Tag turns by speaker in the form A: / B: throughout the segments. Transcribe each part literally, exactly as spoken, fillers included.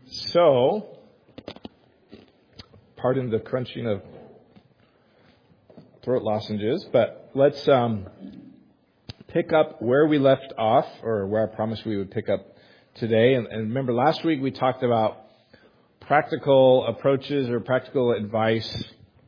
A: So, pardon the crunching of throat lozenges, but let's um, pick up where we left off, or where I promised we would pick up today. And, and remember, last week we talked about practical approaches or practical advice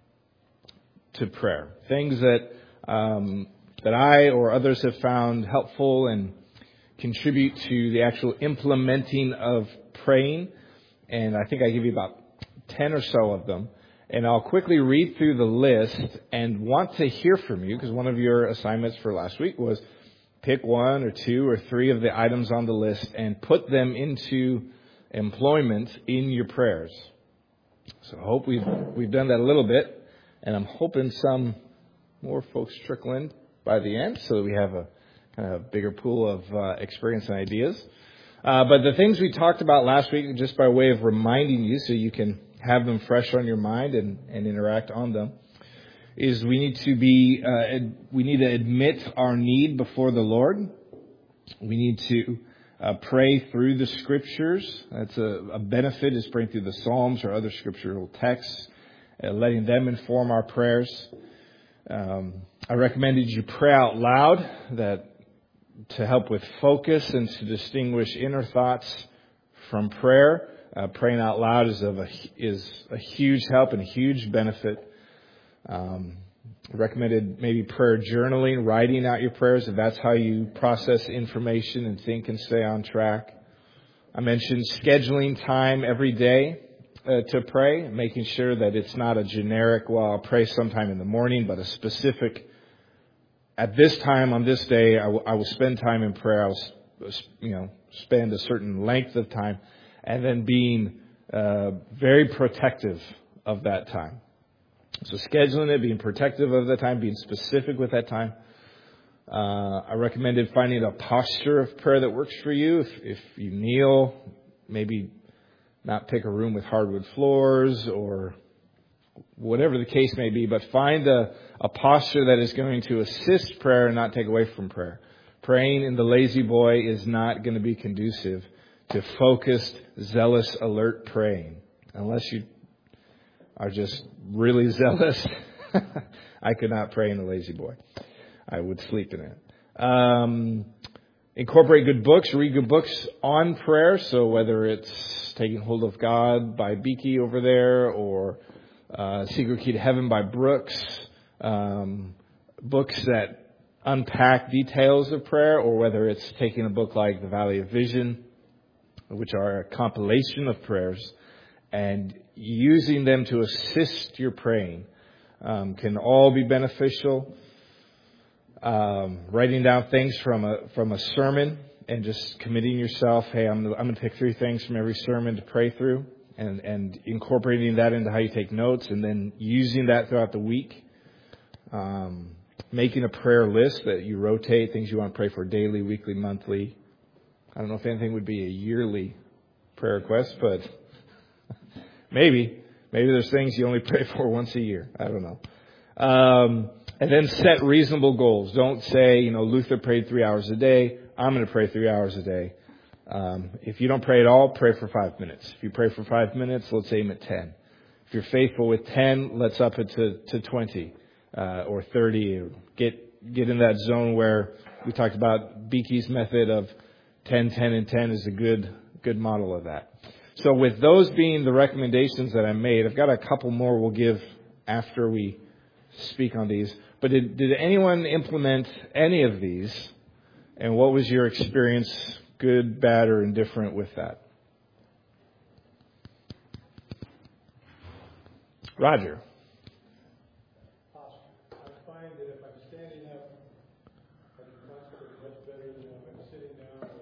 A: to prayer. Things that um, that I or others have found helpful and contribute to the actual implementing of praying. And I think I give you about ten or so of them. And I'll quickly read through the list and want to hear from you, because one of your assignments for last week was pick one or two or three of the items on the list and put them into employment in your prayers. So I hope we've, we've done that a little bit. And I'm hoping some more folks trickle in by the end so that we have a kind of a bigger pool of uh, experience and ideas. Uh, but the things we talked about last week, just by way of reminding you so you can have them fresh on your mind and, and interact on them, is we need to be, uh, ad, we need to admit our need before the Lord. We need to uh, pray through the Scriptures. That's a, a benefit, is praying through the Psalms or other scriptural texts, uh, letting them inform our prayers. Um, I recommended you pray out loud, that to help with focus and to distinguish inner thoughts from prayer. Uh, praying out loud is of a, is a huge help and a huge benefit. Um, I recommended maybe prayer journaling, writing out your prayers, if that's how you process information and think and stay on track. I mentioned scheduling time every day uh, to pray, making sure that it's not a generic, well, I'll pray sometime in the morning, but a specific, at this time on this day, I, w- I will spend time in prayer. I will, you know, spend a certain length of time, and then being uh, very protective of that time. So scheduling it, being protective of that time, being specific with that time. Uh, I recommended finding a posture of prayer that works for you. If, if you kneel, maybe not pick a room with hardwood floors or whatever the case may be, but find a, a posture that is going to assist prayer and not take away from prayer. Praying in the lazy boy is not going to be conducive to focused, zealous, alert praying. Unless you are just really zealous, I could not pray in the lazy boy. I would sleep in it. Um, incorporate good books, read good books on prayer. So whether it's Taking Hold of God by Beeke over there, or Uh, Secret Key to Heaven by Brooks, um, books that unpack details of prayer, or whether it's taking a book like The Valley of Vision, which are a compilation of prayers, and using them to assist your praying, um, can all be beneficial. Um, writing down things from a from a sermon and just committing yourself, hey, I'm I'm going to pick three things from every sermon to pray through. And, and incorporating that into how you take notes, and then using that throughout the week. Um, making a prayer list that you rotate, things you want to pray for daily, weekly, monthly. I don't know if anything would be a yearly prayer request, but maybe. Maybe there's things you only pray for once a year. I don't know. Um, and then set reasonable goals. Don't say, you know, Luther prayed three hours a day. I'm going to pray three hours a day. Um, if you don't pray at all, pray for five minutes. If you pray for five minutes, let's aim at ten. If you're faithful with ten, let's up it to, to twenty uh, or thirty. Or get get in that zone where we talked about Beeke's method of ten, ten, and ten is a good good model of that. So with those being the recommendations that I made, I've got a couple more we'll give after we speak on these. But did, did anyone implement any of these? And what was your experience, good, bad, or indifferent with that? Roger.
B: I find that if I'm standing up, I can concentrate much better than if I'm sitting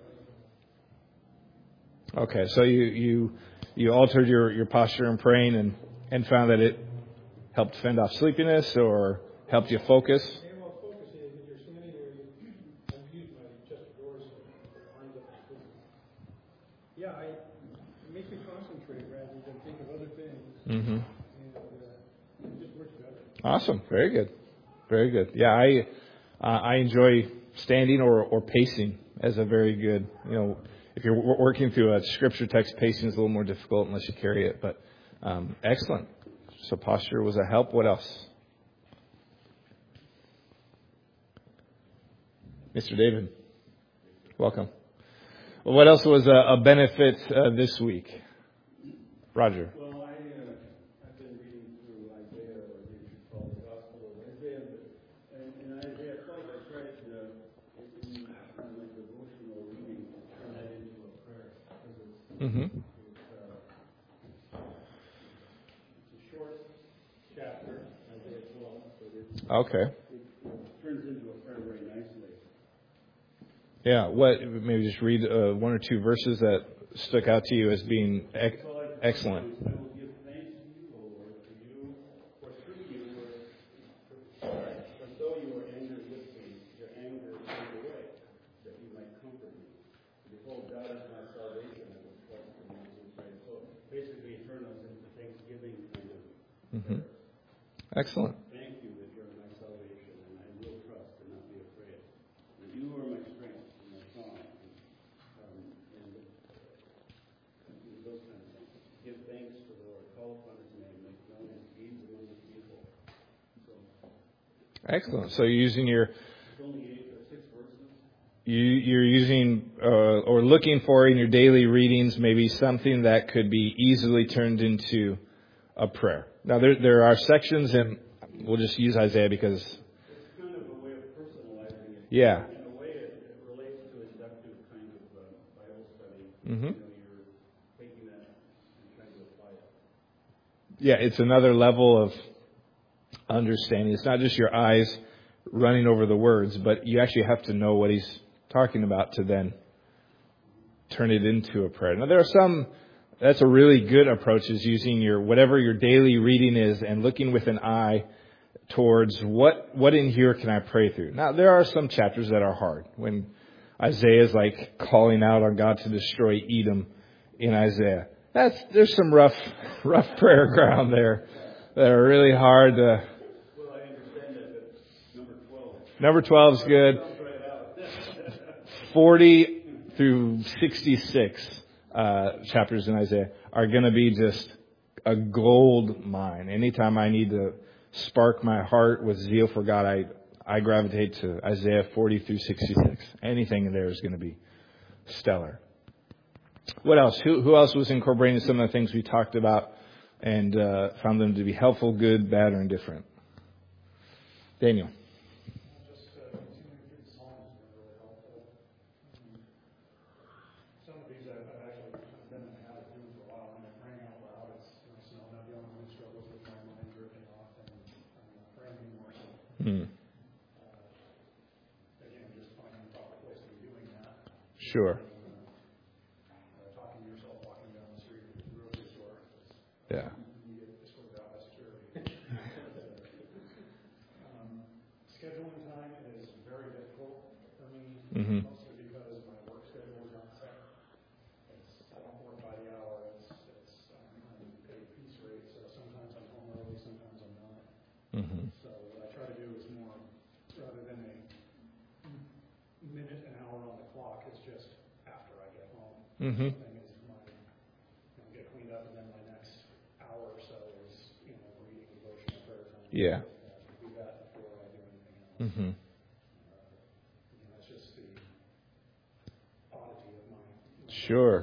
B: down.
A: Okay, so you you you altered your, your posture in praying and, and found that it helped fend off sleepiness or helped you focus?
B: And while focusing, when you're standing there, you, I use my chest drawers for arms up and sleep. Yeah, I, it makes me concentrate rather than think of other things.
A: Mm-hmm.
B: And uh, it just works better.
A: Awesome. Very good. Very good. Yeah, I uh, I enjoy standing or, or pacing as a very good, you know, if you're w- working through a scripture text, pacing is a little more difficult unless you carry it. But um, excellent. So posture was a help. What else? Mister David, welcome. Well, what else was a, a benefit uh, this week? Roger.
B: Well, I, uh, I've been reading through Isaiah, or what you should call the Gospel of Isaiah, but, and, and Isaiah twelve, I tried to, uh, in kind of like devotional reading, turn that into a prayer, because it's,
A: Mm-hmm.
B: it's, uh, it's a short chapter, Isaiah twelve, but it's,
A: Okay.
B: it, it turns into a prayer very nicely.
A: Yeah. What? Maybe just read uh, one or two verses that stuck out to you as being ec- excellent.
B: I will give thanks to you, O Lord, for you, for through you were, for though you were angry with me, your anger turned away, that you might comfort me. Behold, God is my salvation, I will trust in you and pray. So basically, it turns us into Thanksgiving kind of
A: Mm-hmm.
B: prayer.
A: Excellent.
B: Thank you that you're my salvation, and I will trust and not be afraid. And you are my strength and my song, and, um, and uh, those kind of things. Give thanks to the Lord, call upon His name, make known His deeds among His people. So
A: Excellent. So you're using your
B: it's only eight or six verses.
A: you you're using uh, or looking for in your daily readings maybe something that could be easily turned into a prayer. Now there there are sections, and we'll just use Isaiah because
B: It's kind of a way of personalizing it.
A: yeah.
B: In a way, it, it relates to inductive kind of uh, Bible study.
A: Mm-hmm.
B: You know, you're taking that and trying to apply it.
A: Yeah, it's another level of understanding. It's not just your eyes running over the words, but you actually have to know what he's talking about to then turn it into a prayer. Now, there are some, that's a really good approach, is using your, whatever your daily reading is and looking with an eye towards what, what in here can I pray through. Now, there are some chapters that are hard. When Isaiah is like calling out on God to destroy Edom in Isaiah. That's, there's some rough, rough prayer ground there that are really hard to.
B: Well, I understand that, but number twelve.
A: Number twelve is good.
B: Right out.
A: forty through sixty-six uh, chapters in Isaiah are going to be just a gold mine. Anytime I need to spark my heart with zeal for God, I, I gravitate to Isaiah forty through sixty-six. Anything in there is going to be stellar. What else? Who, who else was incorporating some of the things we talked about and uh, found them to be helpful, good, bad, or indifferent? Daniel.
B: Just uh, continuing through the Psalms are really helpful. Um, some of these I've, I've actually been in the habit of doing for a while, and I'm praying out loud. It's nice to know I'm not the only one who struggles with my mind drifting off, and I'm not praying anymore. So,
A: Hmm.
B: uh, again, just finding the proper place to be doing that.
A: Sure.
B: Uh, talking to yourself walking down the street at the grocery store.
A: Yeah.
B: You get this sort of out of security. um, scheduling time is very difficult for me,
A: Mm-hmm.
B: mostly because my work schedule is not set. It's, I don't work by the hour. It's, it's um, I'm paid piece rate, so sometimes I'm home early, sometimes I'm not.
A: Mm-hmm.
B: So what I try to do is more, rather than a minute, an hour on the clock, it's just after I get home.
A: Mm-hmm.
B: Thing is my, you know, get cleaned up, and then my next hour or so is, you know, reading, devotional, prayer time.
A: Yeah.
B: Uh, do that before I do anything else.
A: Mm-hmm.
B: Uh, you know, it's just the oddity of my. my
A: Sure.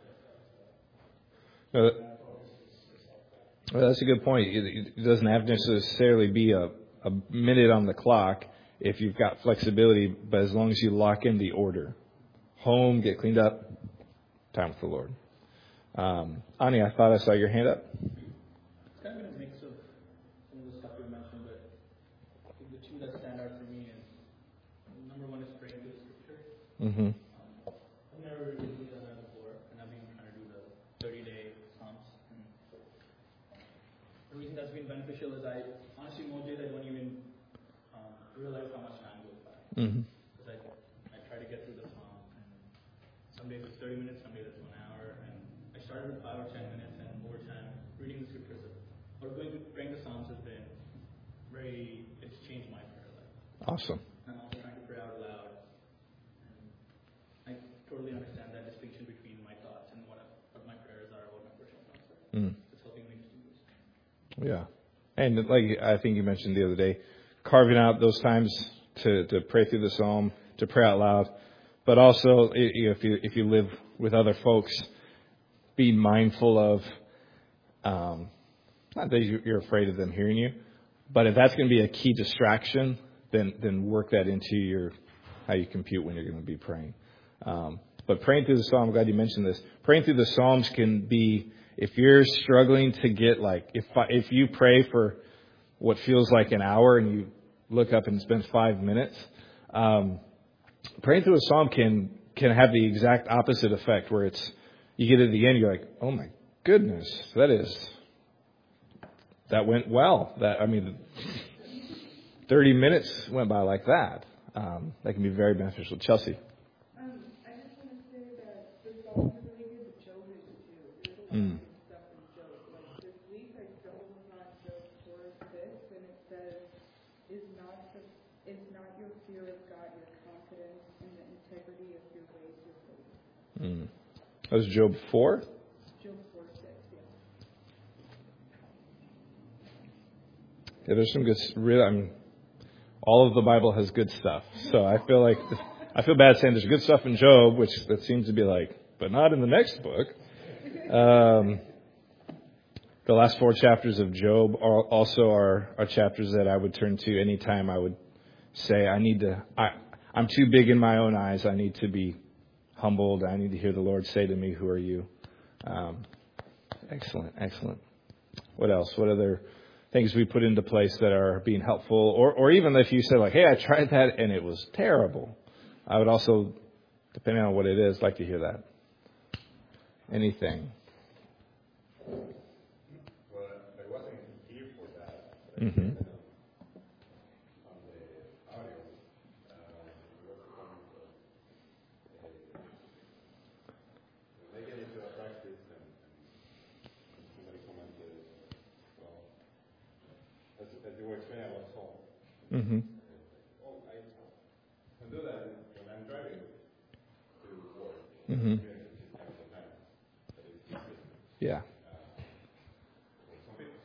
A: No, that-
B: that focus is, is helpful.
A: well, that's a good point. It, it doesn't have to necessarily be a, a minute on the clock if you've got flexibility, but as long as you lock in the order. Home, get cleaned up, time with the Lord. Um, Ani, I thought I saw your hand up.
C: It's kind of been a mix of some of the stuff you mentioned, but I think the two that stand out for me is number one is praying through the scripture.
A: Mm-hmm.
C: Um, I've never really done that before, and I've been trying to do the thirty-day Psalms. And the reason that's been beneficial is I honestly most days I don't even um, realize how much time goes by.
A: Mm-hmm.
C: Because I, I try to get through the Psalm, and some days it's thirty minutes, some days it's one hour, and I started with five or ten minutes, and over time, reading the scriptures or going to praying the Psalms has been very, it's changed my prayer life.
A: Awesome.
C: I'm also trying to pray out loud. And I totally understand that distinction
A: Mm.
C: It's helping me to do this.
A: Yeah. And like I think you mentioned the other day, carving out those times to, to pray through the psalm, to pray out loud, but also if you if you live with other folks, be mindful of, um, not that you're afraid of them hearing you, but if that's going to be a key distraction, then then work that into your how you compute when you're going to be praying. Um, but praying through the psalm, I'm glad you mentioned this. Praying through the psalms can be, if you're struggling to get like, if if you pray for what feels like an hour and you look up and spend five minutes, um, praying through a psalm can can have the exact opposite effect, where it's you get to the end, you're like, oh my goodness, that is that went well. That I mean, thirty minutes went by like that. Um, that can be very beneficial. Chelsea.
D: Um, I just want to say that the Psalms are really good, but Job is too. There's a lot
A: Mm.
D: of good stuff in Job. Like this week, I stumbled upon Job four six, and it says, "Is not the, is not your fear of God your confidence in the integrity of your ways your faith?"
A: Mm. That was Job four.
D: Job four six, yeah.
A: Yeah, there's some good. Really, I mean, all of the Bible has good stuff. So I feel like I feel bad saying there's good stuff in Job, which that seems to be like, but not in the next book. Um, the last four chapters of Job are also are, are chapters that I would turn to anytime I would say I need to. I, I'm too big in my own eyes. I need to be humbled. I need to hear the Lord say to me, "Who are you?" Um, excellent, excellent. What else? What other things we put into place that are being helpful, or, or even if you say like, hey, I tried that and it was terrible, I would also, depending on what it is, like to hear that. Anything.
B: Well, I wasn't here for that.
A: Mm-hmm.
B: On the audio, uh, they get into a practice and, and somebody commented, well, as, as you were explaining about Saul.
A: Mm-hmm.
B: Oh, I can do that when I'm driving to work.
A: Mm-hmm.
B: Sometimes, but it's easier.
A: Yeah.
B: Some people.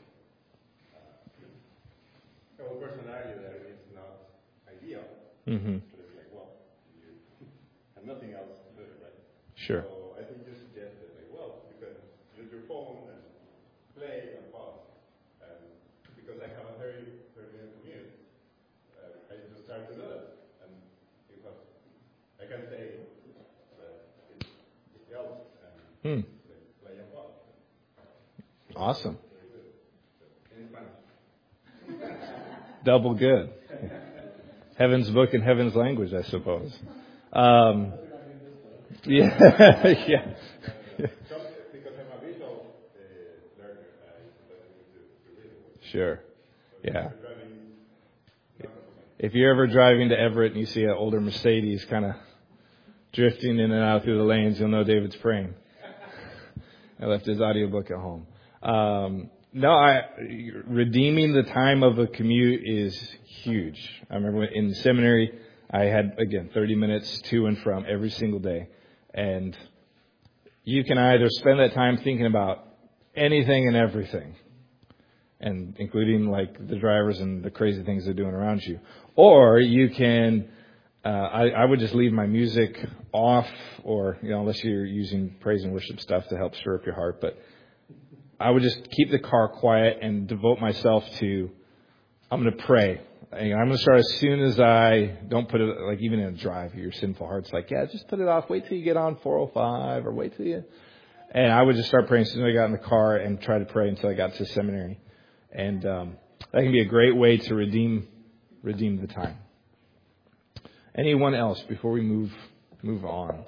B: Uh, a person argue that it's not ideal.
A: Mm-hmm.
B: But it's like, well, you have nothing else to do, right?
A: Sure.
B: So I think you suggested, like, well, you can use your phone and play and pause. And because I have a thirty, thirty minute commute, uh, I just started to do that. And it was, I can say that it, it helps and
A: Hmm.
B: like, play and pause.
A: Awesome.
B: Very good. In Spanish.
A: Double good. Heaven's book in heaven's language, I suppose. Um, yeah. Yeah.
B: So, because I'm a visual uh, learner, I sometimes need to, to read it.
A: Sure.
B: So
A: Yeah.
B: if you're driving, not recommend.
A: If you're ever driving to Everett and you see an older Mercedes kind of drifting in and out through the lanes, you'll know David's praying. I left his audiobook at home. Um, no, I, redeeming the time of a commute is huge. I remember in seminary, I had, again, thirty minutes to and from every single day. And you can either spend that time thinking about anything and everything, and including like the drivers and the crazy things they're doing around you. Or you can, uh, I, I would just leave my music off, or, you know, unless you're using praise and worship stuff to help stir up your heart. But I would just keep the car quiet and devote myself to, I'm going to pray. I'm going to start as soon as I don't put it, like even in a drive, your sinful heart's like, yeah, just put it off. Wait till you get on four oh five or wait till you. And I would just start praying as soon as I got in the car and try to pray until I got to seminary. And um, that can be a great way to redeem redeem the time. Anyone else before we move move on?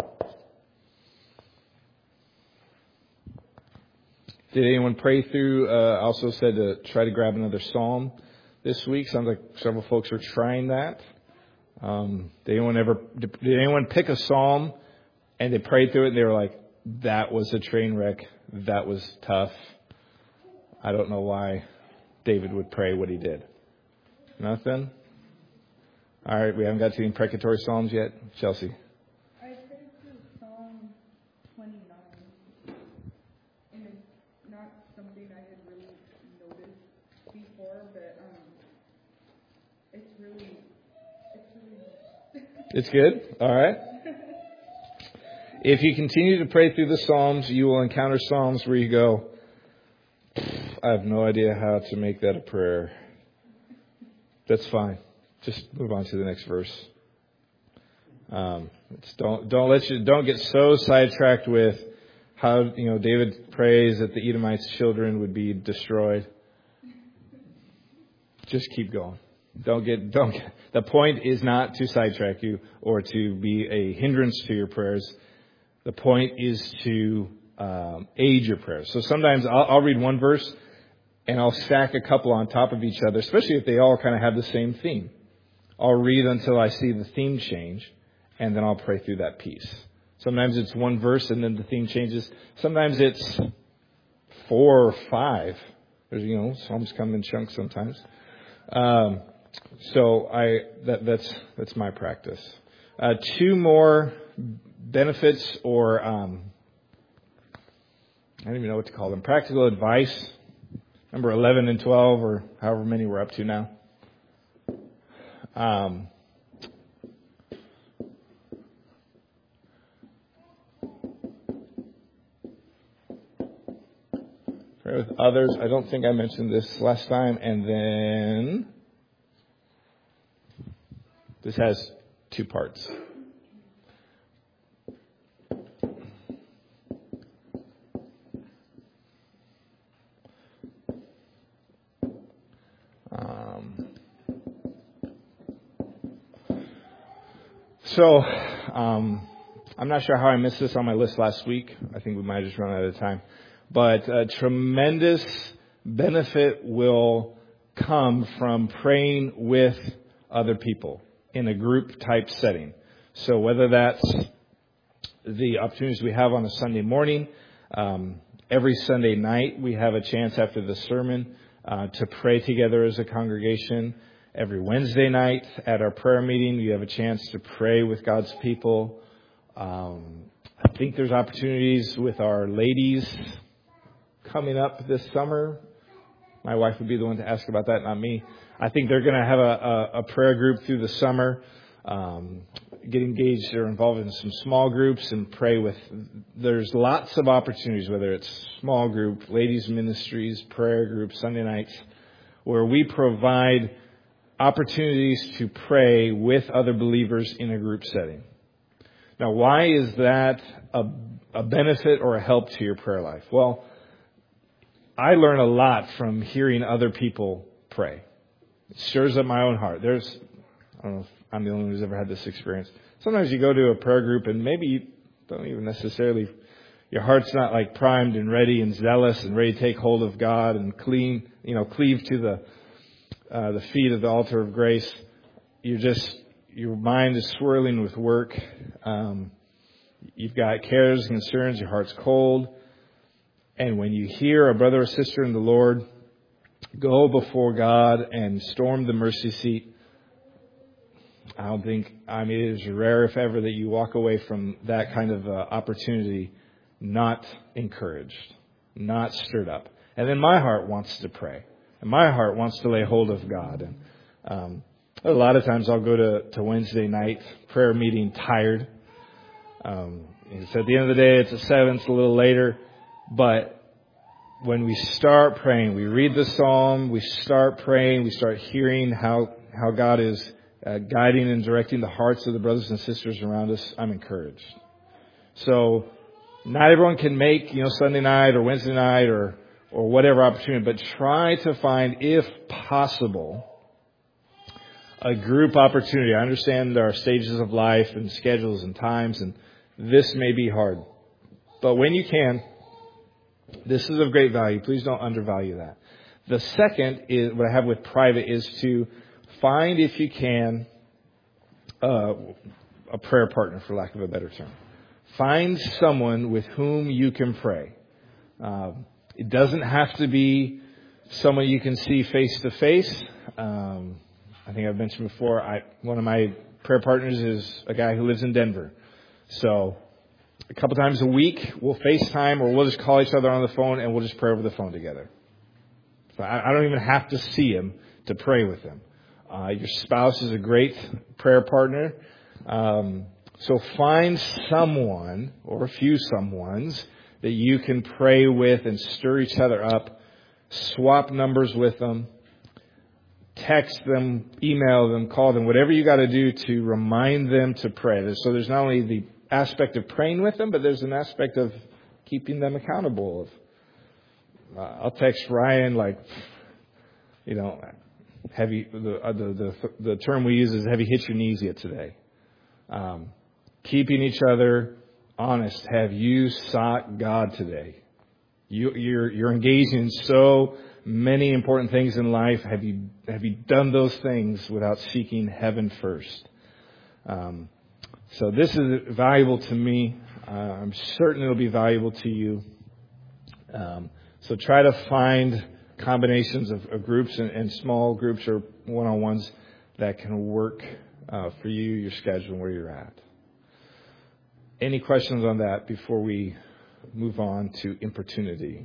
A: Did anyone pray through? Uh, I also said to try to grab another psalm this week. Sounds like several folks are trying that. Um, did anyone ever? Did anyone pick a psalm and they prayed through it and they were like, "That was a train wreck. That was tough. I don't know why David would pray what he did." Nothing? All right, we haven't got to the imprecatory psalms yet. Chelsea.
D: I prayed through Psalm twenty-nine, and it's not not something I had really noticed before, but um, it's really, it's really.
A: It's good? All right. If you continue to pray through the Psalms, you will encounter Psalms where you go, I have no idea how to make that a prayer. That's fine. Just move on to the next verse. Um, it's don't don't let you don't get so sidetracked with how you know David prays that the Edomites' children would be destroyed. Just keep going. Don't get don't. Get, the point is not to sidetrack you or to be a hindrance to your prayers. The point is to um, aid your prayers. So sometimes I'll, I'll read one verse and I'll stack a couple on top of each other, especially if they all kind of have the same theme. I'll read until I see the theme change, and then I'll pray through that piece. Sometimes it's one verse and then the theme changes. Sometimes it's four or five. There's, you know, Psalms come in chunks sometimes. Um, so I that, that's that's my practice. Uh, two more benefits or um, I don't even know what to call them. Practical advice. Number eleven and twelve, or however many we're up to now. Um, pray with others. I don't think I mentioned this last time. And then this has two parts. Um, so, um, I'm not sure how I missed this on my list last week. I think we might have just run out of time. But a tremendous benefit will come from praying with other people in a group type setting. So whether that's the opportunities we have on a Sunday morning, um, every Sunday night we have a chance after the sermon uh, to pray together as a congregation. Every Wednesday night at our prayer meeting, you have a chance to pray with God's people. Um, I think there's opportunities with our ladies coming up this summer. My wife would be the one to ask about that, not me. I think they're going to have a, a, a prayer group through the summer. Um, get engaged or involved in some small groups and pray with. There's lots of opportunities, whether it's small group, ladies ministries, prayer groups, Sunday nights, where we provide opportunities to pray with other believers in a group setting. Now, why is that a, a benefit or a help to your prayer life? Well, I learn a lot from hearing other people pray. It stirs up my own heart. There's, I don't know if I'm the only one who's ever had this experience. Sometimes you go to a prayer group and maybe you don't even necessarily, your heart's not like primed and ready and zealous and ready to take hold of God and clean, you know, cleave to the uh, the feet of the altar of grace. You're just, your mind is swirling with work. Um, you've got cares and concerns. Your heart's cold. And when you hear a brother or sister in the Lord go before God and storm the mercy seat, I don't think, I mean, it is rare, if ever, that you walk away from that kind of uh, opportunity not encouraged, not stirred up. And then my heart wants to pray. And my heart wants to lay hold of God. And um, a lot of times I'll go to, to Wednesday night prayer meeting tired. Um, it's at the end of the day, it's at seven, it's a little later. But when we start praying, we read the psalm, we start praying, we start hearing how, how God is uh, guiding and directing the hearts of the brothers and sisters around us, I'm encouraged. So not everyone can make, you know, Sunday night or Wednesday night or, or whatever opportunity, but try to find, if possible, a group opportunity. I understand there are stages of life and schedules and times, and this may be hard. But when you can, this is of great value. Please don't undervalue that. The second is what I have with private is to find, if you can, uh, a prayer partner, for lack of a better term. Find someone with whom you can pray. Um, it doesn't have to be someone you can see face to face. Um, I think I've mentioned before, I, one of my prayer partners is a guy who lives in Denver. So a couple times a week, we'll FaceTime or we'll just call each other on the phone and we'll just pray over the phone together. So I, I don't even have to see him to pray with him. Uh, your spouse is a great prayer partner. Um, so find someone or a few someones that you can pray with and stir each other up. Swap numbers with them. Text them, email them, call them, whatever you got to do to remind them to pray. So there's not only the aspect of praying with them, but there's an aspect of keeping them accountable. Uh, I'll text Ryan like, you know, heavy. The, uh, the the the term we use is "have you hit your knees yet today?" Um, keeping each other honest. Have you sought God today? You, you're you're engaged in so many important things in life. Have you have you done those things without seeking heaven first? Um, so this is valuable to me. Uh, I'm certain it'll be valuable to you. Um, so try to find combinations of, of groups and, and small groups or one-on-ones that can work uh, for you, your schedule, and where you're at. Any questions on that before we move on to importunity?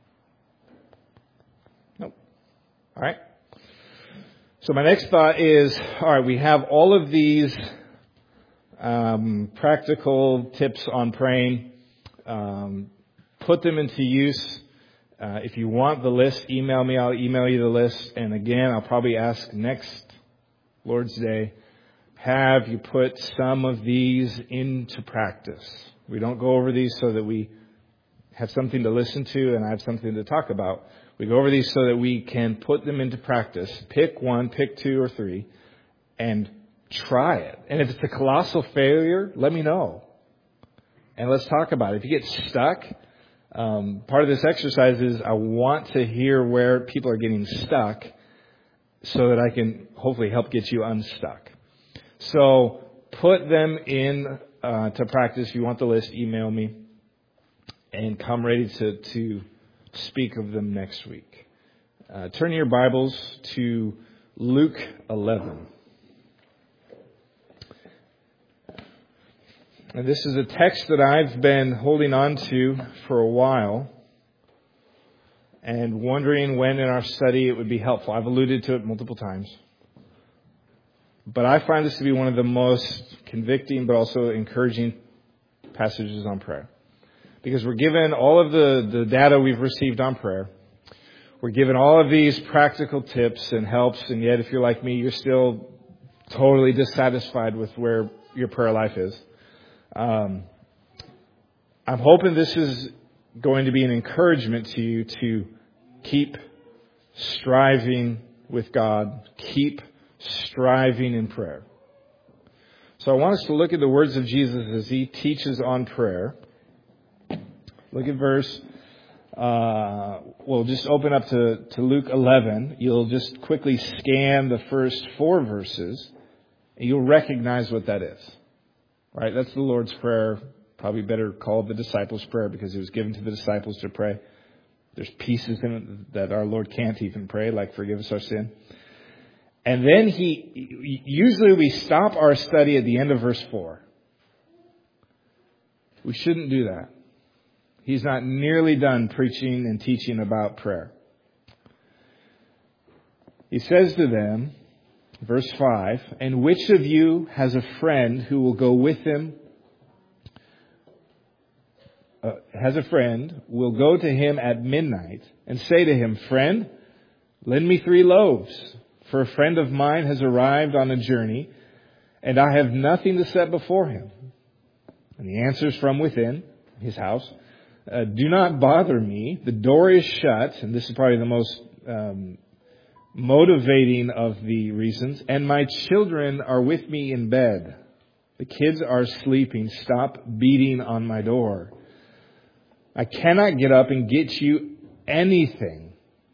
A: Nope. All right. So my next thought is, all right, we have all of these um, practical tips on praying. Um, put them into use. Uh, if you want the list, email me. I'll email you the list. And again, I'll probably ask next Lord's Day, have you put some of these into practice? We don't go over these so that we have something to listen to and I have something to talk about. We go over these so that we can put them into practice. Pick one, pick two or three, and try it. And if it's a colossal failure, let me know. And let's talk about it. If you get stuck, um, part of this exercise is I want to hear where people are getting stuck so that I can hopefully help get you unstuck. So put them in uh, to practice. If you want the list, email me. And come ready to, to speak of them next week. Uh, turn your Bibles to Luke eleven. And this is a text that I've been holding on to for a while and wondering when in our study it would be helpful. I've alluded to it multiple times. But I find this to be one of the most convicting but also encouraging passages on prayer. Because we're given all of the, the data we've received on prayer. We're given all of these practical tips and helps, and yet if you're like me, you're still totally dissatisfied with where your prayer life is. Um, I'm hoping this is going to be an encouragement to you to keep striving with God, keep striving in prayer. So I want us to look at the words of Jesus as he teaches on prayer. Look at verse, uh, we'll just open up to, to Luke eleven. You'll just quickly scan the first four verses, and you'll recognize what that is. Right? That's the Lord's Prayer, probably better called the disciples' prayer because it was given to the disciples to pray. There's pieces in it that our Lord can't even pray, like forgive us our sin. And then he, usually we stop our study at the end of verse four. We shouldn't do that. He's not nearly done preaching and teaching about prayer. He says to them, verse five, and which of you has a friend who will go with him, uh, has a friend, will go to him at midnight and say to him, friend, lend me three loaves, for a friend of mine has arrived on a journey, and I have nothing to set before him. And he answers from within his house, uh, do not bother me. The door is shut, and this is probably the most um, motivating of the reasons. And my children are with me in bed. The kids are sleeping. Stop beating on my door. I cannot get up and get you anything.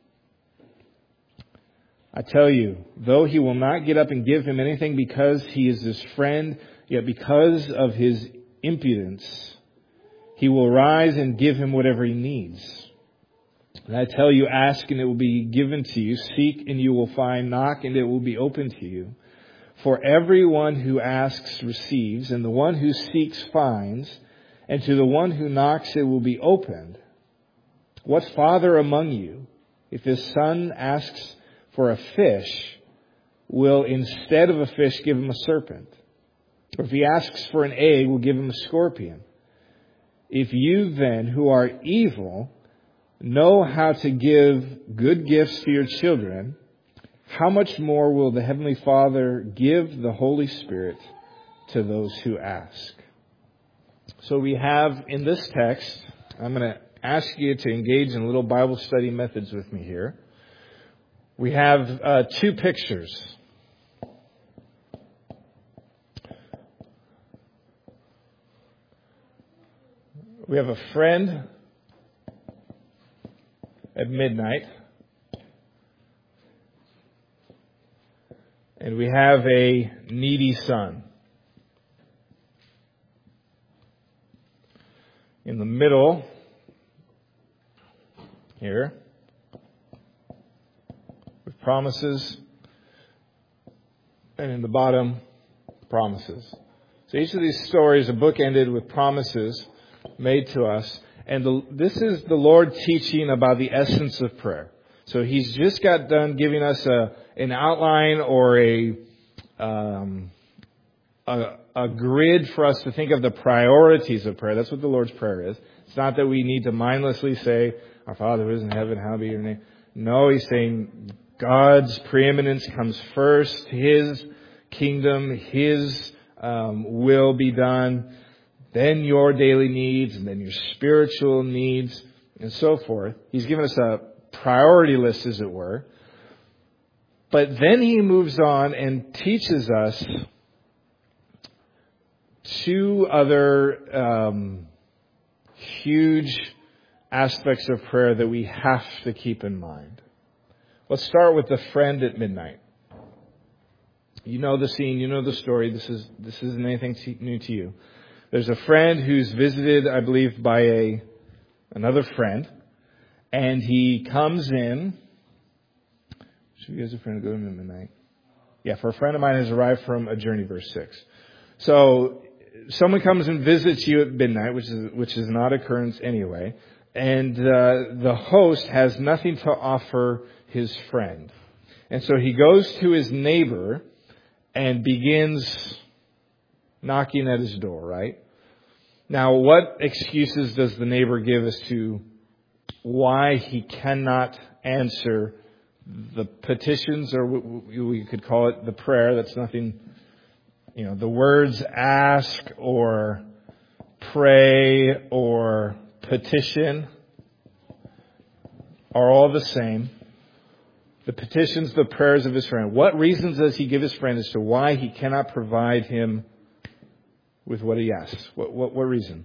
A: I tell you, though he will not get up and give him anything because he is his friend, yet because of his impudence, he will rise and give him whatever he needs. And I tell you, ask and it will be given to you. Seek and you will find. Knock and it will be opened to you. For everyone who asks receives, and the one who seeks finds, And to the one who knocks it will be opened. What father among you, if his son asks for a fish, will instead of a fish give him a serpent? Or if he asks for an egg, will give him a scorpion? If you then, who are evil, know how to give good gifts to your children, how much more will the Heavenly Father give the Holy Spirit to those who ask? So we have in this text, I'm going to ask you to engage in little Bible study methods with me here. We have uh, two pictures. We have a friend at midnight. And we have a needy son. In the middle, here, with promises. And in the bottom, promises. So each of these stories are bookended with promises made to us. And the, this is the Lord teaching about the essence of prayer. So He's just got done giving us a an outline or a, um, a a grid for us to think of the priorities of prayer. That's what the Lord's Prayer is. It's not that we need to mindlessly say, "Our Father who is in heaven, hallowed be your name." No, He's saying God's preeminence comes first. His kingdom, His um, will be done. Then your daily needs, and then your spiritual needs, and so forth. He's given us a priority list, as it were. But then He moves on and teaches us two other um, huge aspects of prayer that we have to keep in mind. Let's start with the friend at midnight. You know the scene, you know the story. This is this isn't anything to, new to you. There's a friend who's visited, I believe, by a another friend, and he comes in. Should we as a friend go to midnight? Yeah, for a friend of mine has arrived from a journey, verse six. So someone comes and visits you at midnight, which is which is an odd occurrence anyway, and uh, the host has nothing to offer his friend, and so he goes to his neighbor and begins knocking at his door, right? Now, what excuses does the neighbor give as to why he cannot answer the petitions, or we could call it the prayer? That's nothing, you know, the words ask or pray or petition are all the same. The petitions, the prayers of his friend. What reasons does he give his friend as to why he cannot provide him with what he asks? What, what, what reason?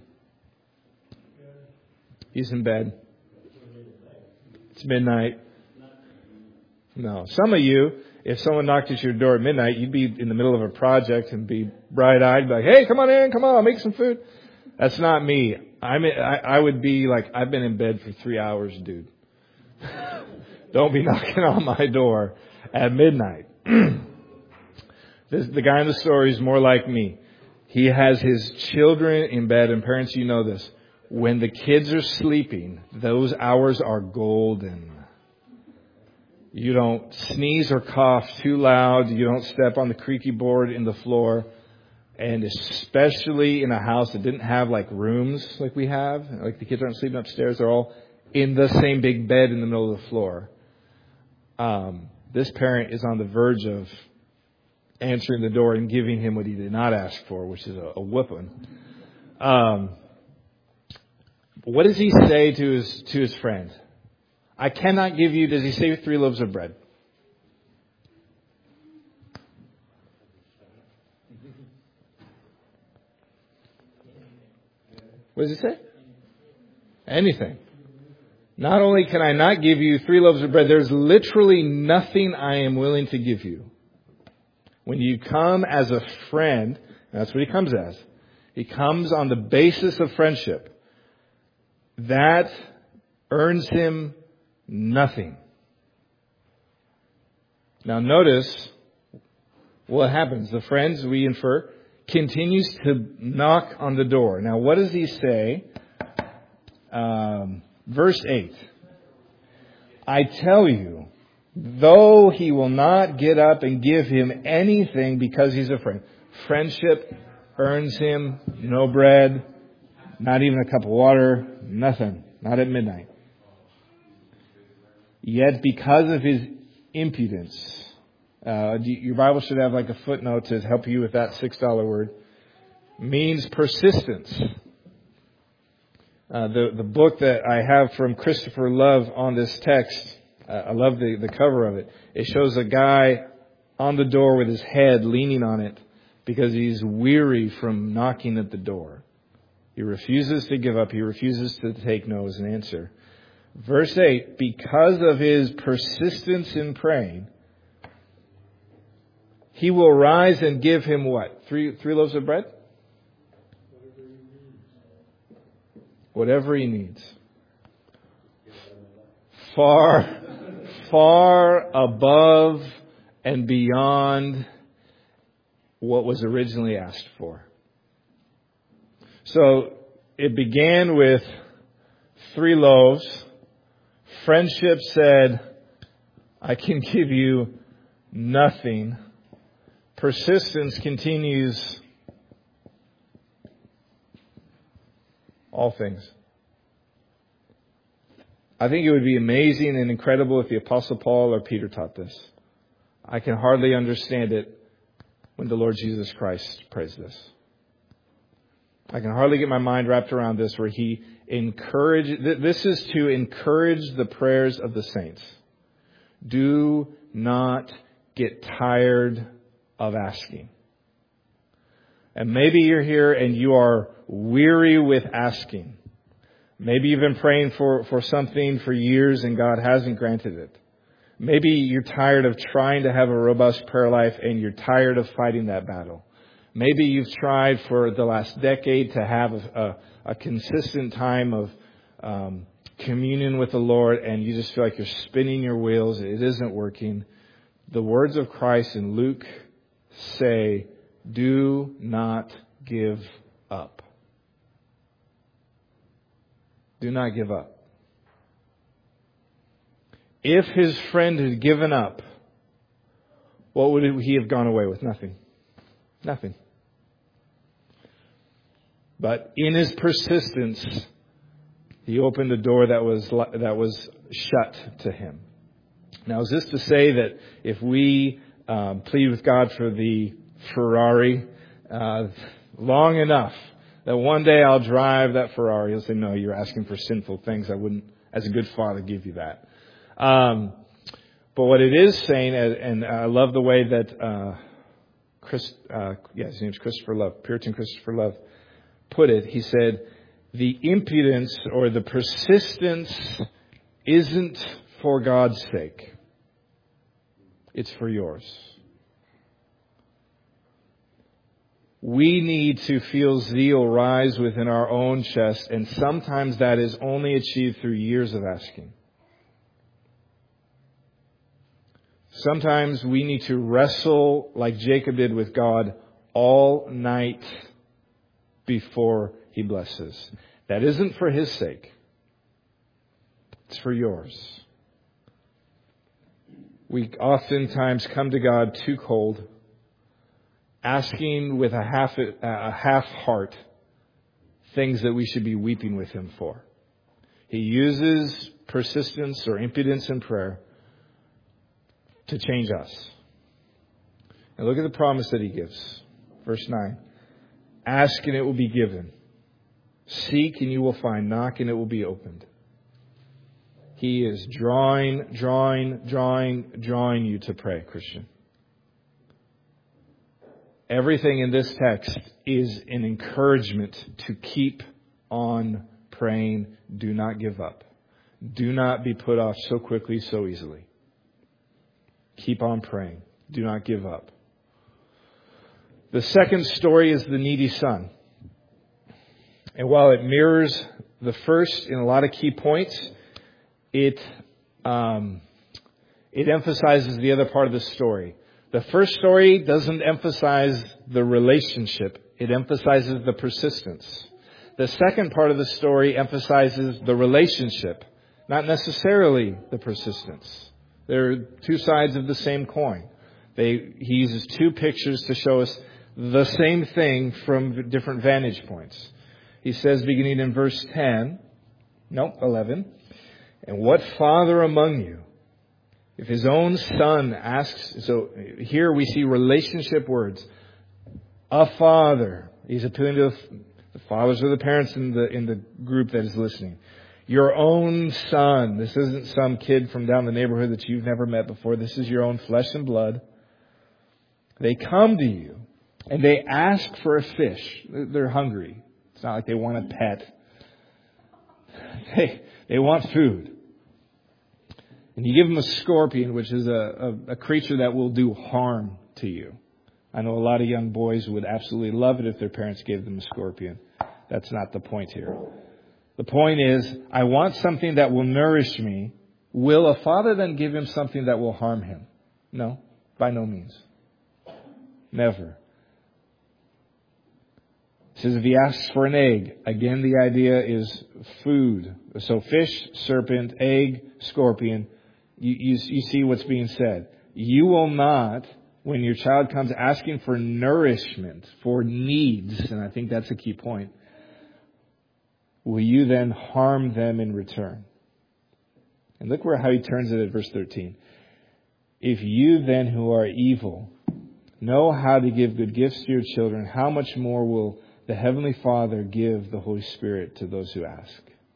A: He's in bed. It's midnight. No. Some of you, if someone knocked at your door at midnight, you'd be in the middle of a project and be bright-eyed, be like, "Hey, come on in, come on, I'll make some food." That's not me. I'm, I, I would be like, "I've been in bed for three hours, dude." Don't be knocking on my door at midnight. This, the guy in the story is more like me. He has his children in bed, and parents, you know this. When the kids are sleeping, those hours are golden. You don't sneeze or cough too loud. You don't step on the creaky board in the floor. And especially in a house that didn't have like rooms like we have, like the kids aren't sleeping upstairs, they're all in the same big bed in the middle of the floor. Um, this parent is on the verge of answering the door and giving him what he did not ask for, which is a, a whooping. Um, what does he say to his to his friend? I cannot give you, does he say three loaves of bread? What does he say? Anything. Not only can I not give you three loaves of bread, there's literally nothing I am willing to give you. When you come as a friend, that's what he comes as. He comes on the basis of friendship. That earns him nothing. Now notice what happens. The friends, we infer, continues to knock on the door. Now, what does he say? Um, verse eight. I tell you, though he will not get up and give him anything because he's a friend. Friendship earns him no bread, not even a cup of water, nothing. Not at midnight. Yet because of his impudence, uh, your Bible should have like a footnote to help you with that six dollar word, means persistence. Uh, the, the book that I have from Christopher Love on this text, uh, I love the, the cover of it. It shows a guy on the door with his head leaning on it because he's weary from knocking at the door. He refuses to give up. He refuses to take no as an answer. Verse eight, because of his persistence in praying, he will rise and give him what? Three, three loaves of bread? Whatever he needs. Far, far above and beyond what was originally asked for. So it began with three loaves. Friendship said, I can give you nothing. Persistence continues all things. I think it would be amazing and incredible if the Apostle Paul or Peter taught this. I can hardly understand it when the Lord Jesus Christ prays this. I can hardly get my mind wrapped around this where he encouraged, this is to encourage the prayers of the saints. Do not get tired of asking. And maybe you're here and you are weary with asking. Maybe you've been praying for, for something for years and God hasn't granted it. Maybe you're tired of trying to have a robust prayer life and you're tired of fighting that battle. Maybe you've tried for the last decade to have a, a, a consistent time of um, communion with the Lord and you just feel like you're spinning your wheels. It isn't working. The words of Christ in Luke say, do not give up. Do not give up. If his friend had given up, what would he have gone away with? Nothing. Nothing. But in his persistence, he opened a door that was that was shut to him. Now, is this to say that if we um, plead with God for the Ferrari uh, long enough, that one day I'll drive that Ferrari, he'll say, no, you're asking for sinful things. I wouldn't, as a good father, give you that. Um, but what it is saying, and I love the way that uh, Chris, uh, yeah, his name's Christopher Love, Puritan Christopher Love, put it. He said, the impudence or the persistence isn't for God's sake. It's for yours. We need to feel zeal rise within our own chest, and sometimes that is only achieved through years of asking. Sometimes we need to wrestle like Jacob did with God all night before he blesses. That isn't for his sake. It's for yours. We oftentimes come to God too cold, asking with a half a half heart things that we should be weeping with him for. He uses persistence or impudence in prayer to change us. And look at the promise that he gives. Verse nine. Ask and it will be given. Seek and you will find. Knock and it will be opened. He is drawing, drawing, drawing, drawing you to pray, Christian. Everything in this text is an encouragement to keep on praying. Do not give up. Do not be put off so quickly, so easily. Keep on praying. Do not give up. The second story is the needy son. And while it mirrors the first in a lot of key points, it um, it emphasizes the other part of the story. The first story doesn't emphasize the relationship. It emphasizes the persistence. The second part of the story emphasizes the relationship, not necessarily the persistence. They're two sides of the same coin. They, he uses two pictures to show us the same thing from different vantage points. He says, beginning in verse ten, no, eleven, and what father among you, if his own son asks, so here we see relationship words, a father, he's appealing to the, the fathers or the parents in the, in the group that is listening. Your own son, this isn't some kid from down the neighborhood that you've never met before, this is your own flesh and blood. They come to you and they ask for a fish. They're hungry. It's not like they want a pet. They, they want food. And you give them a scorpion, which is a, a, a creature that will do harm to you. I know a lot of young boys would absolutely love it if their parents gave them a scorpion. That's not the point here. The point is, I want something that will nourish me. Will a father then give him something that will harm him? No, by no means. Never. It says if he asks for an egg, again the idea is food. So fish, serpent, egg, scorpion. You, you, you see what's being said. You will not, when your child comes asking for nourishment, for needs, and I think that's a key point, will you then harm them in return? And look where how he turns it at verse thirteen. If you then who are evil know how to give good gifts to your children, how much more will the Heavenly Father give the Holy Spirit to those who ask?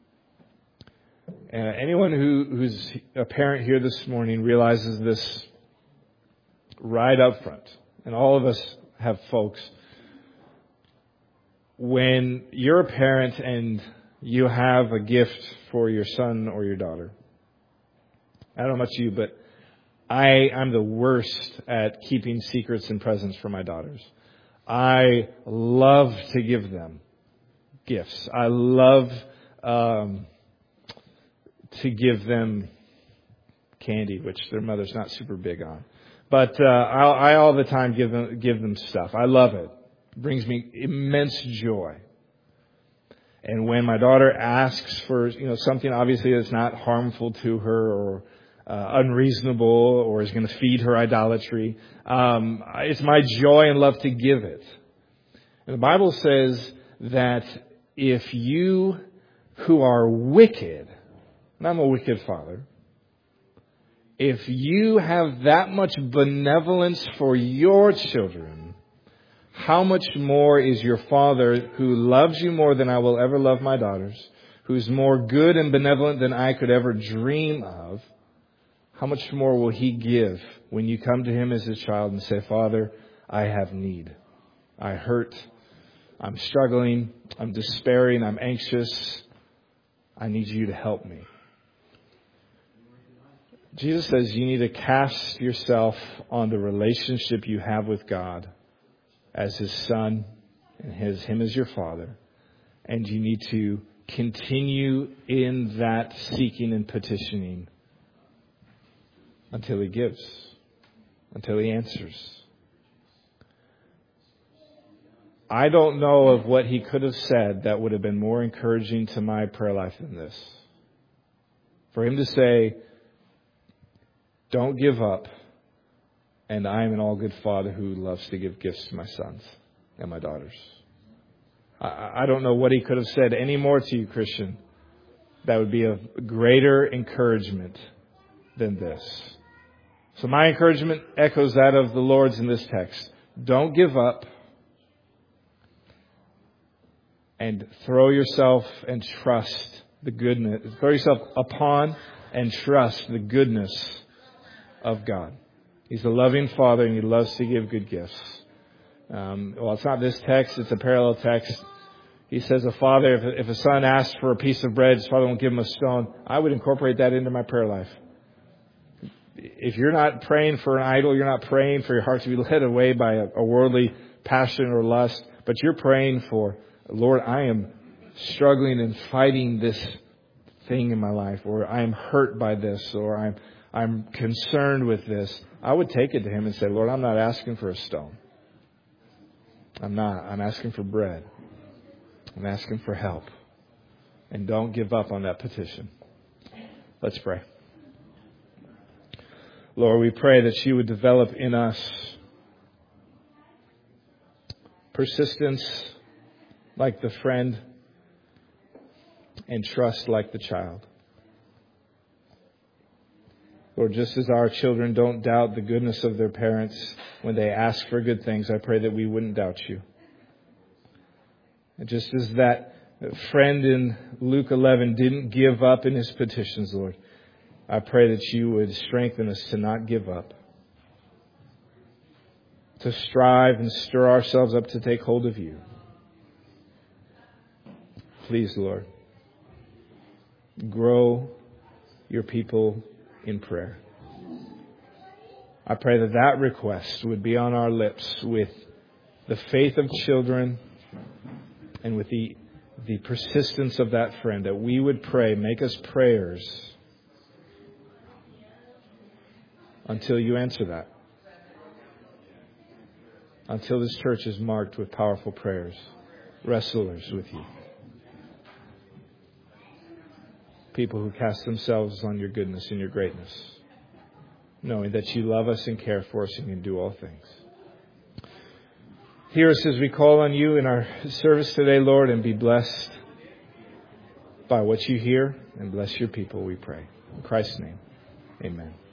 A: And anyone who, who's a parent here this morning realizes this right up front. And all of us have folks. When you're a parent and you have a gift for your son or your daughter, I don't know about you, but I, I'm the worst at keeping secrets and presents for my daughters. I love to give them gifts. I love um, to give them candy, which their mother's not super big on. But uh, I, I all the time give them give them stuff. I love it. It brings me immense joy. And when my daughter asks for, you know, something obviously that's not harmful to her or uh, unreasonable or is going to feed her idolatry, um, it's my joy and love to give it. And the Bible says that if you who are wicked, and I'm a wicked father, if you have that much benevolence for your children, how much more is your Father who loves you more than I will ever love my daughters, who's more good and benevolent than I could ever dream of, how much more will He give when you come to Him as His child and say, Father, I have need. I hurt. I'm struggling. I'm despairing. I'm anxious. I need you to help me. Jesus says you need to cast yourself on the relationship you have with God as His Son and his, Him as your Father. And you need to continue in that seeking and petitioning until He gives, until He answers. I don't know of what He could have said that would have been more encouraging to my prayer life than this. For Him to say, don't give up, and I am an all good Father who loves to give gifts to my sons and my daughters. I, I don't know what He could have said any more to you, Christian, that would be of greater encouragement than this. So my encouragement echoes that of the Lord's in this text. Don't give up, and throw yourself and trust the goodness. Throw yourself upon and trust the goodness of God. He's a loving Father and He loves to give good gifts. Um, well, it's not this text. It's a parallel text. He says a father, if, if a son asks for a piece of bread, his father won't give him a stone. I would incorporate that into my prayer life. If you're not praying for an idol, you're not praying for your heart to be led away by a, a worldly passion or lust, but you're praying for, Lord, I am struggling and fighting this thing in my life, or I am hurt by this, or I'm I'm concerned with this, I would take it to Him and say, Lord, I'm not asking for a stone. I'm not. I'm asking for bread. I'm asking for help. And don't give up on that petition. Let's pray. Lord, we pray that You would develop in us persistence like the friend and trust like the child. Lord, just as our children don't doubt the goodness of their parents when they ask for good things, I pray that we wouldn't doubt You. And just as that friend in Luke eleven didn't give up in his petitions, Lord, I pray that You would strengthen us to not give up, to strive and stir ourselves up to take hold of You. Please, Lord, grow Your people in prayer. I pray that that request would be on our lips with the faith of children and with the, the persistence of that friend, that we would pray, make us prayers until You answer that. Until this church is marked with powerful prayers, wrestlers with You. People who cast themselves on Your goodness and Your greatness, knowing that You love us and care for us and can do all things. Hear us as we call on You in our service today, Lord, and be blessed by what You hear, and bless Your people, we pray. In Christ's name, amen.